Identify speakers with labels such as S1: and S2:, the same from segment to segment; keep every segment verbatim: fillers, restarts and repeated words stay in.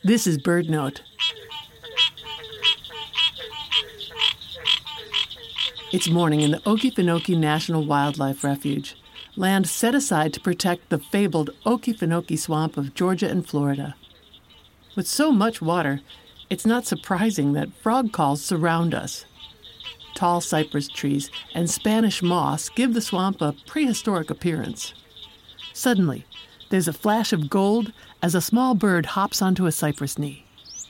S1: This is BirdNote. It's morning in the Okefenokee National Wildlife Refuge, land set aside to protect the fabled Okefenokee Swamp of Georgia and Florida. With so much water, it's not surprising that frog calls surround us. Tall cypress trees and Spanish moss give the swamp a prehistoric appearance. Suddenly, there's a flash of gold as a small bird hops onto a cypress knee.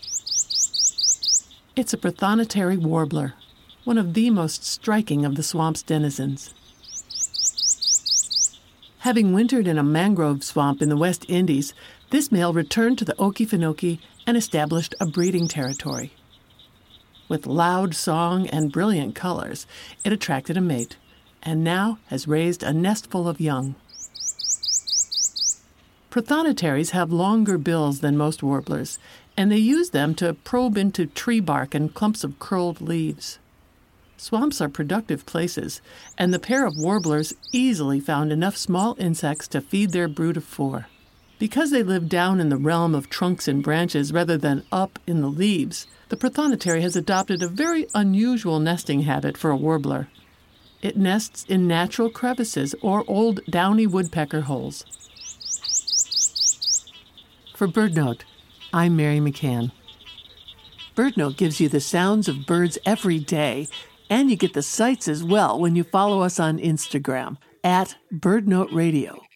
S1: It's a prothonotary warbler, one of the most striking of the swamp's denizens. Having wintered in a mangrove swamp in the West Indies, this male returned to the Okefenokee and established a breeding territory. With loud song and brilliant colors, it attracted a mate, and now has raised a nestful of young. Prothonotaries have longer bills than most warblers, and they use them to probe into tree bark and clumps of curled leaves. Swamps are productive places, and the pair of warblers easily found enough small insects to feed their brood of four. Because they live down in the realm of trunks and branches rather than up in the leaves, the prothonotary has adopted a very unusual nesting habit for a warbler. It nests in natural crevices or old downy woodpecker holes. For BirdNote, I'm Mary McCann. BirdNote gives you the sounds of birds every day, and you get the sights as well when you follow us on Instagram, at BirdNote Radio.